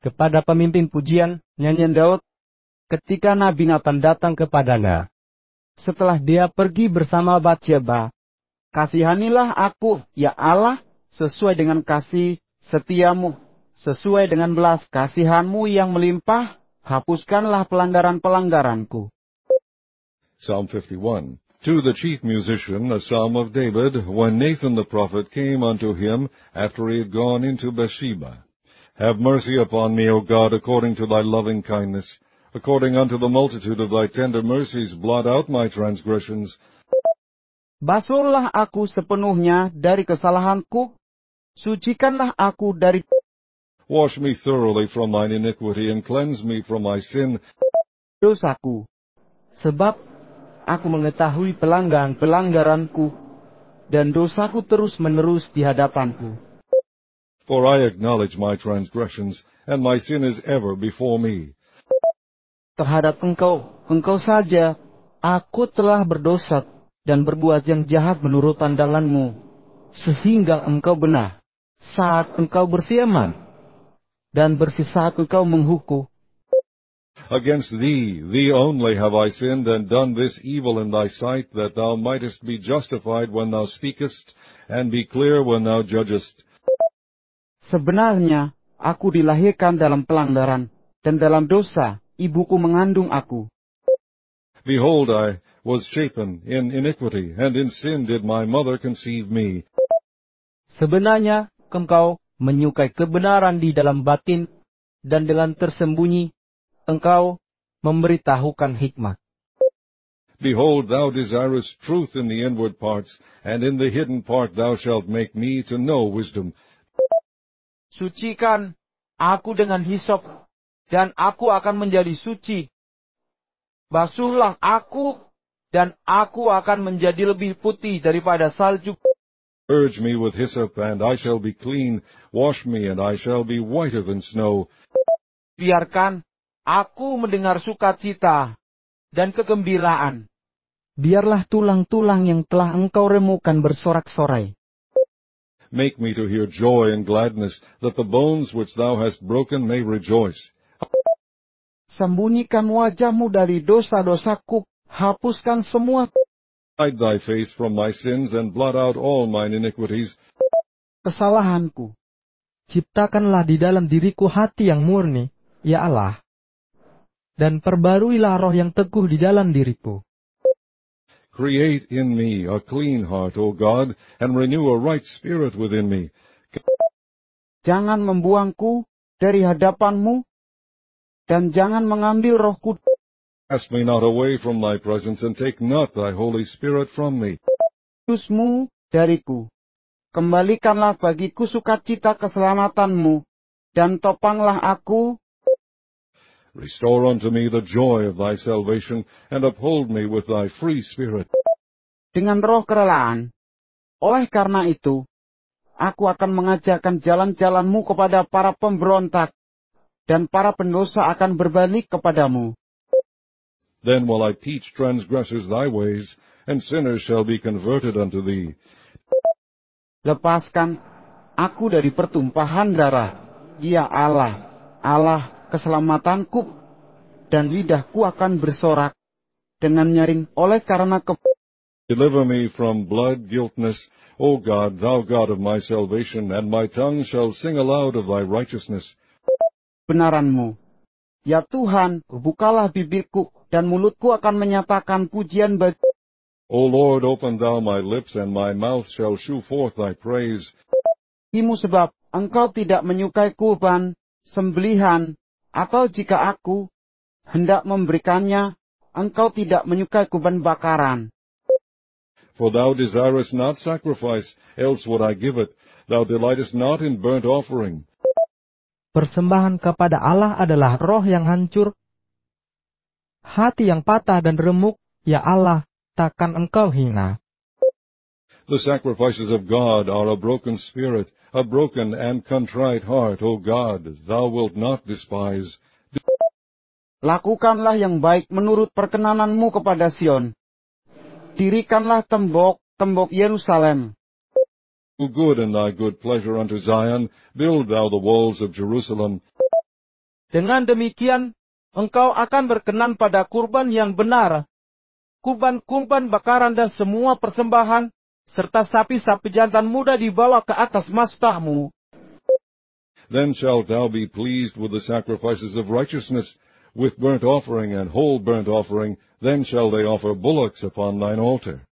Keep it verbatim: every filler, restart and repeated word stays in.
kepada pemimpin pujian, nyanyian Daud, ketika Nabi Nathan datang kepadanya. Setelah dia pergi bersama Batsheba, kasihanilah aku, ya Allah, sesuai dengan kasih setiamu, sesuai dengan belas kasihanmu yang melimpah, hapuskanlah pelanggaran-pelanggaranku. Psalm fifty-one. To the chief musician, a psalm of David, when Nathan the prophet came unto him after he had gone into Bathsheba. Have mercy upon me, O God, according to thy loving kindness. According unto the multitude of thy tender mercies, blot out my transgressions. Basuhlah aku sepenuhnya dari kesalahanku, sucikanlah aku dari Wash me thoroughly from mine iniquity, and cleanse me from my sin. dosaku. Sebab aku mengetahui pelanggaran-pelanggaranku, dan dosaku terus-menerus di hadapanku. For I acknowledge my transgressions, and my sin is ever before me. Terhadap engkau, engkau saja, aku telah berdosa dan berbuat yang jahat menurut pandanganmu, sehingga engkau benar saat engkau berfirman, dan bersih saat engkau menghukum. Against thee, thee only have I sinned, and done this evil in thy sight, that thou mightest be justified when thou speakest, and be clear when thou judgest. Sebenarnya, aku dilahirkan dalam pelanggaran, dan dalam dosa, ibuku mengandung aku. Behold, I was shapen in iniquity, and in sin did my mother conceive me. Sebenarnya, engkau menyukai kebenaran di dalam batin, dan dengan tersembunyi, engkau memberitahukan hikmat. Behold, thou desirest truth in the inward parts, and in the hidden part thou shalt make me to know wisdom. Sucikan aku dengan hisop, dan aku akan menjadi suci. Basuhlah aku, dan aku akan menjadi lebih putih daripada salju. Purge me with hyssop, and I shall be clean. Wash me, and I shall be whiter than snow. Biarkan aku mendengar sukacita dan kegembiraan. Biarlah tulang-tulang yang telah engkau remukan bersorak-sorai. Make me to hear joy and gladness, that the bones which thou hast broken may rejoice. Sembunyikan wajahmu dari dosa-dosaku, hapuskan semua Hide thy face from my sins, and blot out all mine iniquities. kesalahanku. Ciptakanlah di dalam diriku hati yang murni, ya Allah, dan perbaruilah roh yang teguh di dalam diriku. Create in me a clean heart, O God, and renew a right spirit within me. Jangan membuangku dari hadapanmu, dan jangan mengambil rohku. Cast me not away from thy presence, and take not thy Holy Spirit from me. Kudusmu dariku. Kembalikanlah bagiku sukacita keselamatanmu, dan topanglah aku. Restore unto me the joy of thy salvation, and uphold me with thy free spirit. Dengan roh kerelaan. Oleh karena itu, aku akan mengajarkan jalan-jalanmu kepada para pemberontak, dan para pendosa akan berbalik kepadamu. Then will I teach transgressors thy ways, and sinners shall be converted unto thee. Lepaskan aku dari pertumpahan darah, ya Allah, Allah keselamatanku, dan lidahku akan bersorak dengan nyaring oleh karena ke... Deliver me from blood guiltness, O God, thou God of my salvation, and my tongue shall sing aloud of thy righteousness. Benaranmu. Ya Tuhan, bukalah bibirku, dan mulutku akan menyatakan pujian bagi... O Lord, open thou my lips, and my mouth shall shew forth thy praise. Imu sebab engkau tidak menyukai kurban, sembelihan, atau jika aku hendak memberikannya, engkau tidak menyukai kurban bakaran. For thou desirest not sacrifice, else would I give it. Thou delightest not in burnt offering. Persembahan kepada Allah adalah roh yang hancur, hati yang patah dan remuk, ya Allah, takkan engkau hina. The sacrifices of God are a broken spirit, a broken and contrite heart, O God, thou wilt not despise. Lakukanlah yang baik menurut perkenananmu kepada Sion. Dirikanlah tembok-tembok Yerusalem. Do good in thy good pleasure unto Zion, build thou the walls of Jerusalem. Dengan demikian, engkau akan berkenan pada kurban yang benar, kurban-kurban bakaran dan semua persembahan, serta sapi-sapi jantan muda dibawa ke atas mazbahmu. Then shalt thou be pleased with the sacrifices of righteousness, with burnt offering and whole burnt offering, then shall they offer bullocks upon thine altar.